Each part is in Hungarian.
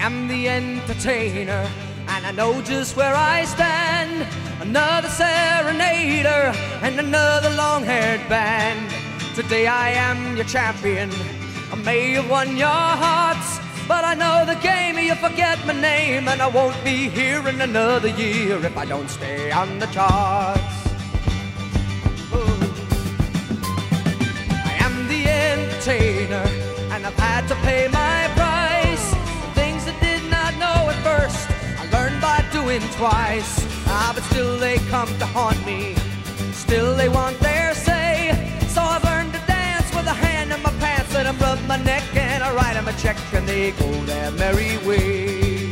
am the entertainer, and I know just where I stand. Another serenader and another long-haired band. Today I am your champion. I may have won your hearts, but I know the game, you forget my name, and I won't be here in another year if I don't stay on the charts. I am the entertainer, and I've had to pay my price. Things I did not know at first, I learned by doing twice. But still they come to haunt me, still they want their say. So I've learned to dance with a hand in my pants, and I rub my neck and I write them a check, and they go their merry way.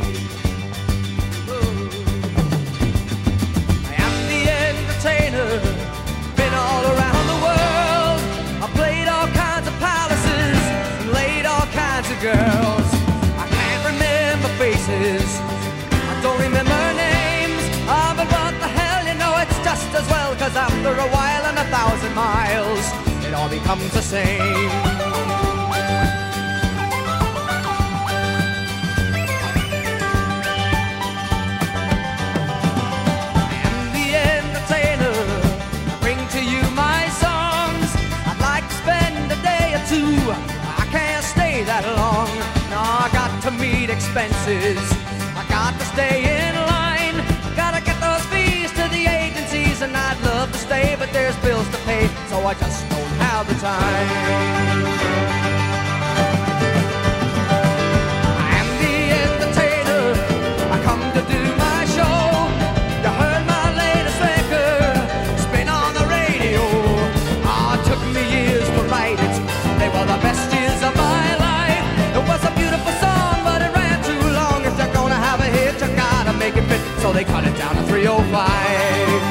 I am the entertainer, been all around the world. I played all kinds of palaces and laid all kinds of girls. I can't remember faces, I don't remember names. But what the hell, you know it's just as well, 'cause after a while and 1,000 miles, it all becomes the same. I am the entertainer, I bring to you my songs. I'd like to spend a day or two, I can't stay that long. No, I got to meet expenses, I got to stay in line, gotta get those fees to the agencies, and I'd love to stay, but there's bills to pay, so I just don't have the time. I am the entertainer, I come to do my show. You heard my latest record, it's been on the radio. It took me years to write it, they were the best years of my life. It was a beautiful song, but it ran too long. If you're gonna have a hit, you gotta make it fit, so they cut it down to 305.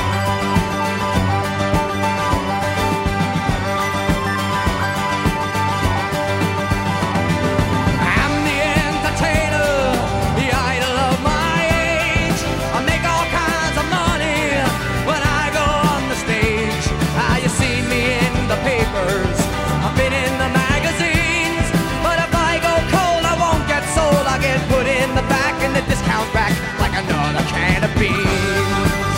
I'm the entertainer, the idol of my age. I make all kinds of money when I go on the stage. You see me in the papers, I've been in the magazines, but if I go cold, I won't get sold. I get put in the back in the discount rack like another can of beans.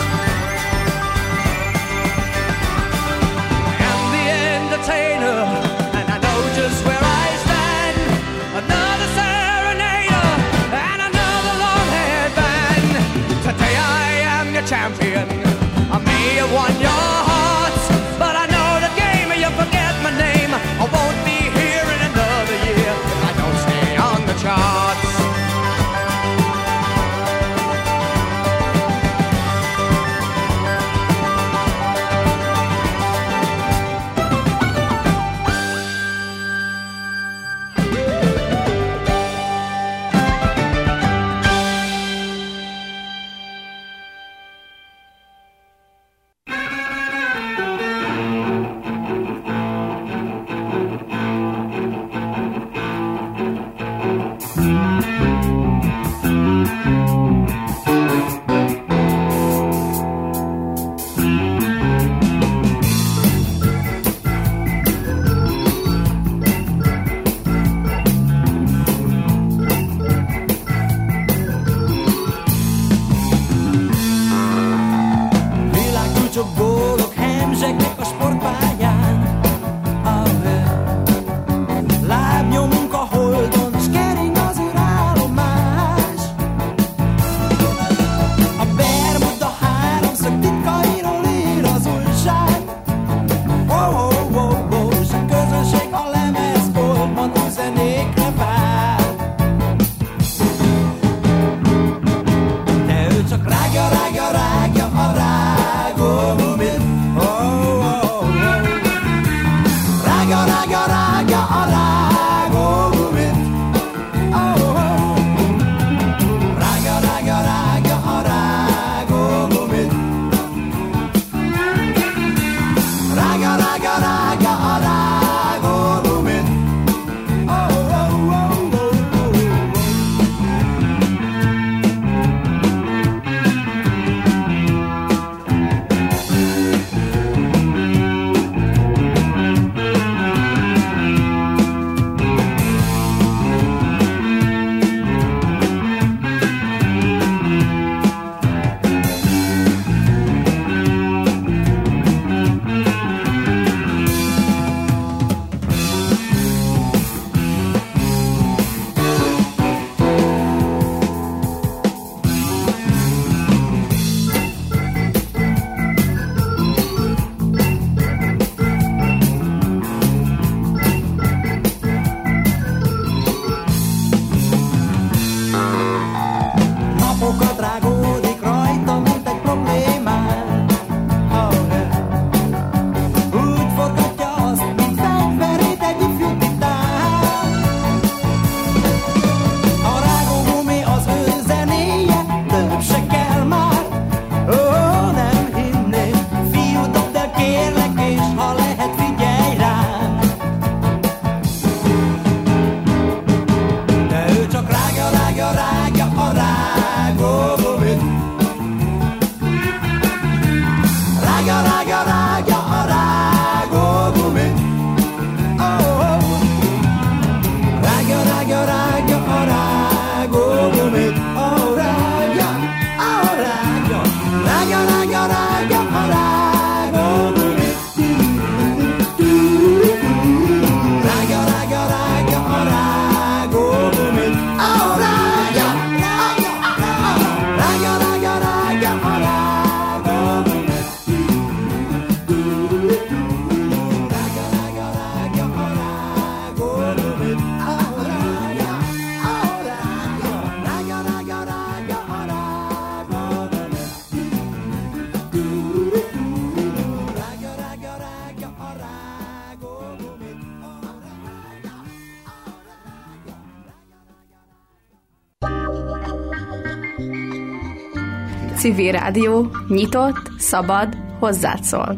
Civil Rádió, nyitott, szabad, hozzád szól.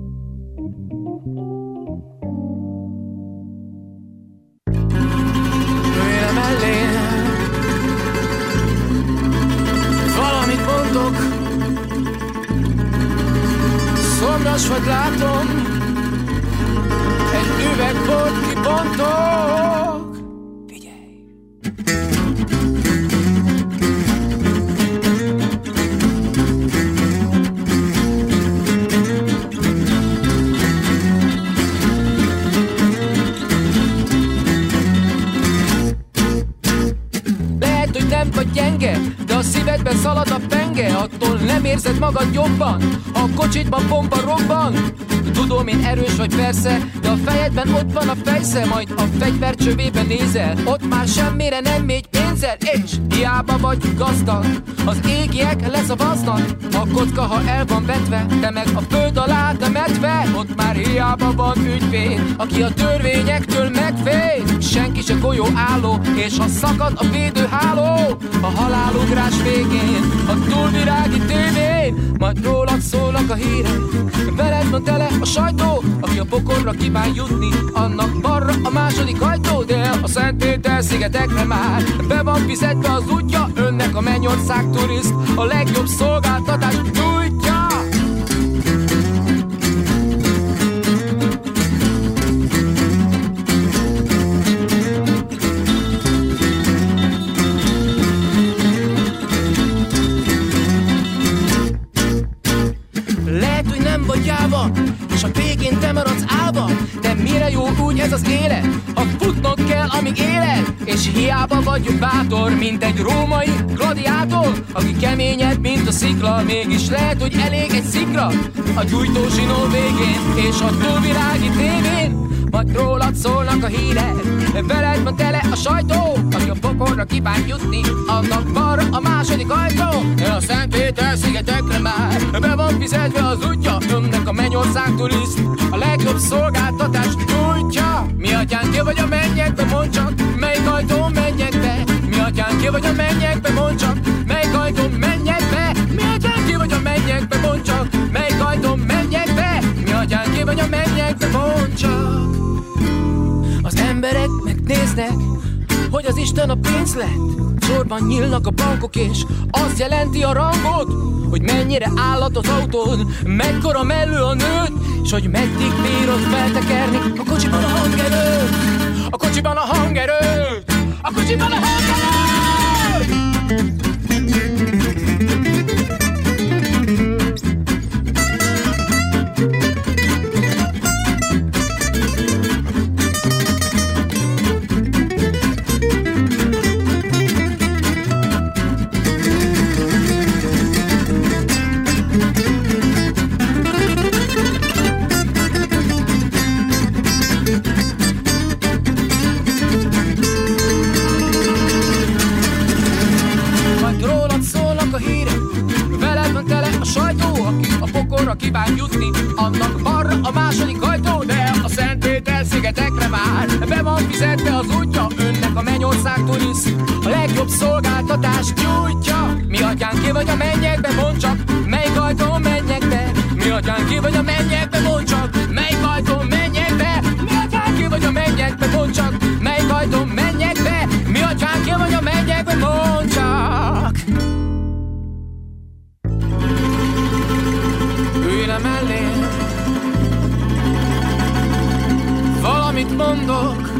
Jöjjön mellé, valamit mondok, szomjas vagy látom, egy üvegbort kibontok. Figyelj! Lehet, hogy nem vagy gyenge, de a szívedben szalad a penge. Attól nem érzed magad jobban, ha a kocsitban bomba robban. Tudom, én erős vagy persze, de a fejedben ott van a fejsze. Majd a fegyver csövében nézel, ott már semmire nem megy pénzzel. És hiába vagy gazdag, az égiek leszavaznak. A kocka, ha el van vetve, te meg a föld alá temetve. Ott már hiába van ügyvéd, aki a törvényektől megvéd. Senki se golyó álló, és ha szakad a védőháló, a halálugrás végén, a túlvirági tévén, majd rólad szólnak a hírek, veled van tele a sajtó. Aki a pokolra kíván jutni, annak balra a második ajtó. De a Szentpéter szigetekre már be van fizetve az útja. Önnek a Mennyország turiszt a legjobb szolgáltatást nyújtja. Lehet, hogy nem vagy jáva, és a végén te maradsz állva. De mire jó úgy ez az élet, ha futnod kell, amíg éled. És hiába vagy bátor, mint egy római gladiátor, aki keményebb, mint a szikla. Mégis lehet, hogy elég egy szikra a gyújtózsinó végén, és a túlvilági tévén, majd rólad szólnak a hírek, veled van tele a sajtó. Aki a pokolra kíván jutni, annak balra a második ajtó. A Szentpéter szigetekre már be van fizetve az útja. Önnek a Mennyország turiszt a legjobb szolgáltatást nyújtja. Mi atyán, ki vagy a mennyekbe, mondd csak, melyik ajtón menjek be. Mi atyán, ki vagy a mennyekbe, mondd csak, melyik ajtón menjek be. Mi atyán, ki vagy a mennyekbe, mondd csak, melyik ajtón menjek be. Mi atyán, ki vagy a mennyekbe, mondd csak. Az emberek megnéznek, hogy az Isten a pénz lett. Sorban nyílnak a bankok, és azt jelenti a rangot, hogy mennyire állat az autód, mekkora mellő a nőt, és hogy meddig bírod feltekerni a kocsiban a hangerőt. A kocsiban a hangerőt. A kocsiban a hangerőt. Kíván jutni, annak balra a második ajtó. De a Szentpéter szigetekre már be van fizetve az útja. Önnek a Mennyország turiszt a legjobb szolgáltatást nyújtja. Mi atyán, ki vagy a mennyekbe, mondd csak, melyik ajtón menjek be. Mi atyán, ki vagy a mennyekbe, mondd csak, melyik ajtón menjek be. Mi atyán, ki vagy a mennyekbe, mondd csak, melyik ajtón menjek be. Mi atyán, ki vagy a mennyekbe, mondd csak. Mellé. Valamit mondok,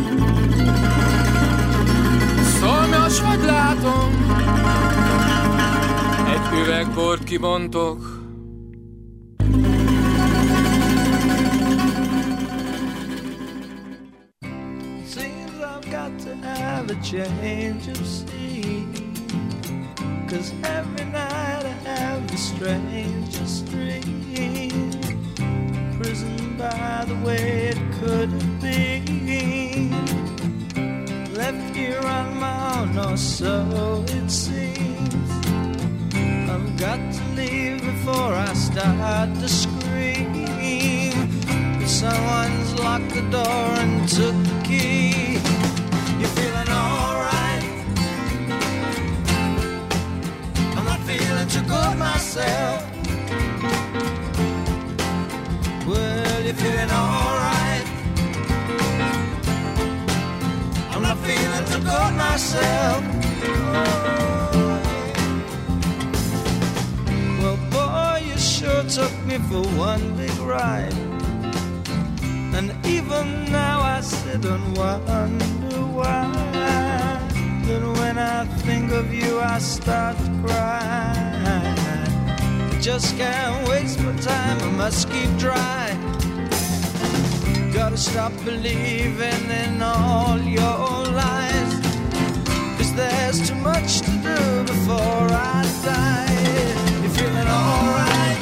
szomjas vagy látom, egy üvegbort kibontok. Seems I've got to have a change of scene, 'cause every night I have the strangest dream. Prisoned by the way it could have been, left here on my own, or so it seems. I've got to leave before I start to scream. Someone's locked the door and took the key. You're feeling alright? I'm not feeling too good myself. caught myself. Well, boy, you sure took me for one big ride. And even now I sit and wonder why. Then when I think of you I start to cry. Just can't waste my time, I must keep dry. Gotta stop believing in all your lies, 'cause there's too much to do before I die. You feeling alright?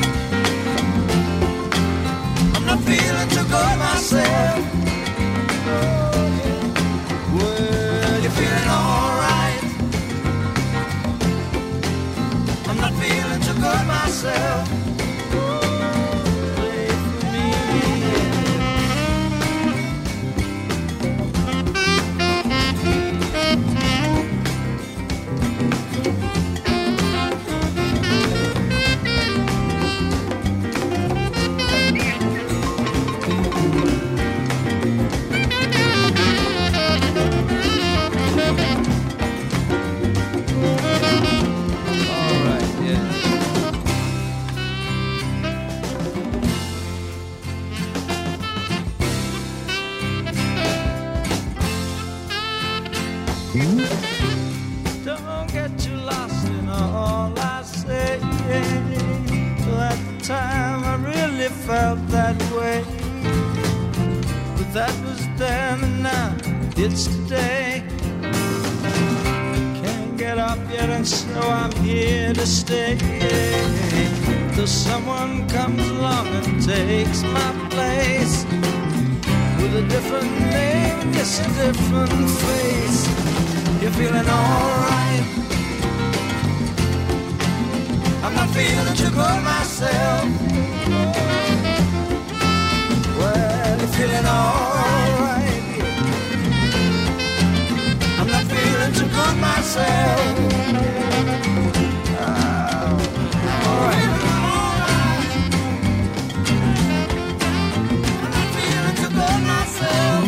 I'm not feeling too good myself. Well, you feeling alright? I'm not feeling too good myself. Play for me. Don't get too lost in all I say. At the time I really felt that way, but that was then and now it's today. Can't get up yet and so I'm here to stay, till someone comes along and takes my place, with a different name, yes, a different face. You're feeling alright? I'm not feeling too good myself. Well, you're feeling alright? I'm not feeling too good myself. Alright. I'm not feeling too good myself.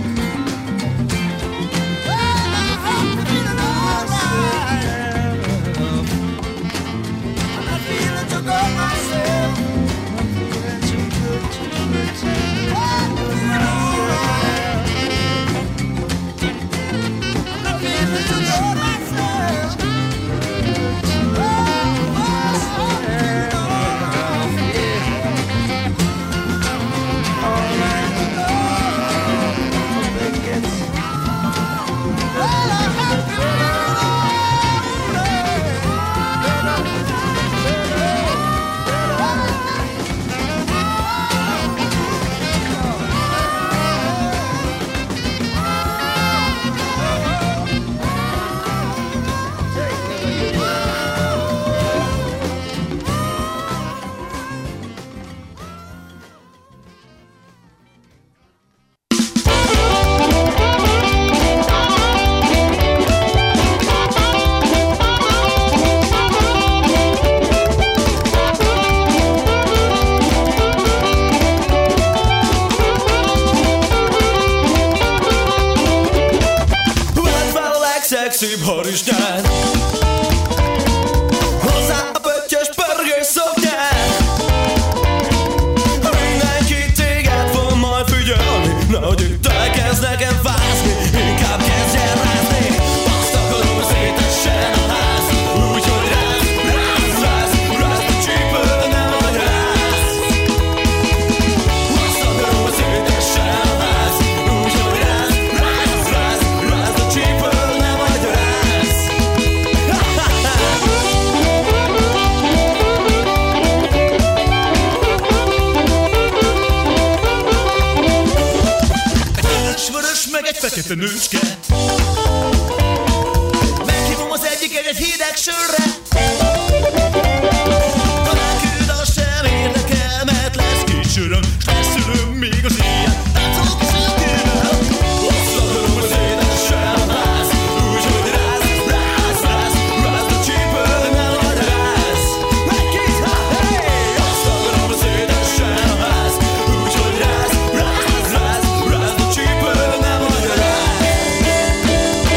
Szép harisnyát, hozzá a pöttyös pörgős szoknyát. Mindenki téged fog majd figyelni, nehogy itt elkezd nekem fázni, inkább kezdjen rázni. Azt akarom, hogy szétessen a ház, úgyhogy ráz, ráz, ráz, ráz, a csípő nem vagy ráz. Azt akarom, hogy szétessen a ház, úgyhogy ráz, ráz, ráz, ráz, a csípő nem vagy ráz. Vörös meg egy fekete nőcske, meghívom az egyiket egy hideg sörre. Talán küldal sem érdekel, mert lesz két söröm, s feszülöm még az éjjel. Látszolok a szülkővel, azt akarom, hogy szétessen a ház, úgyhogy ráz, ráz, ráz, ráz, a csípő nem vagy ráz. Egy-két, hey! Azt akarom, hogy szétessen a ház, úgyhogy ráz, ráz, ráz, ráz, a csípő nem vagy ráz.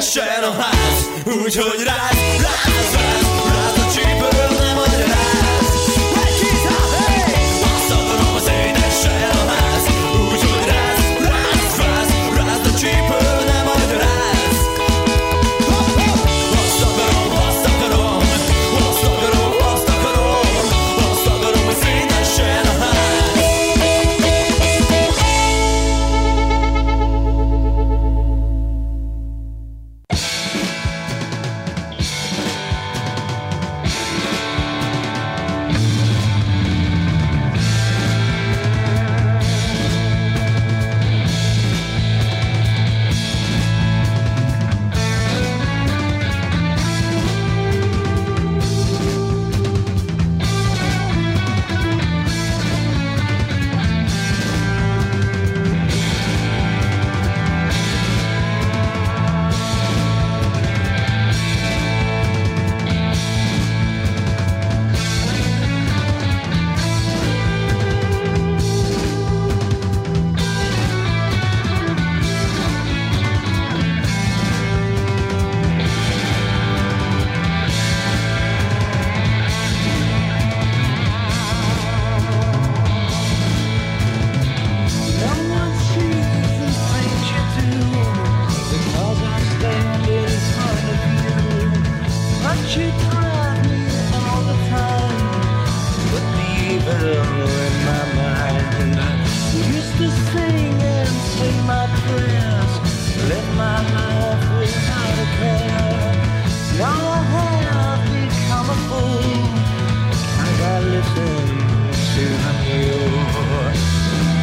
színessen a ház. Úgyhogy ráz a csípőről, nem magyaráz. Azt akarom, az énessen a ház. Úgyhogy ráz a csípőről, nem magyaráz. Azt akarom, hogy színessen a ház.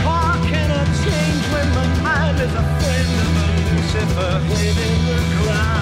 Is a friend of Lucifer hid in the ground.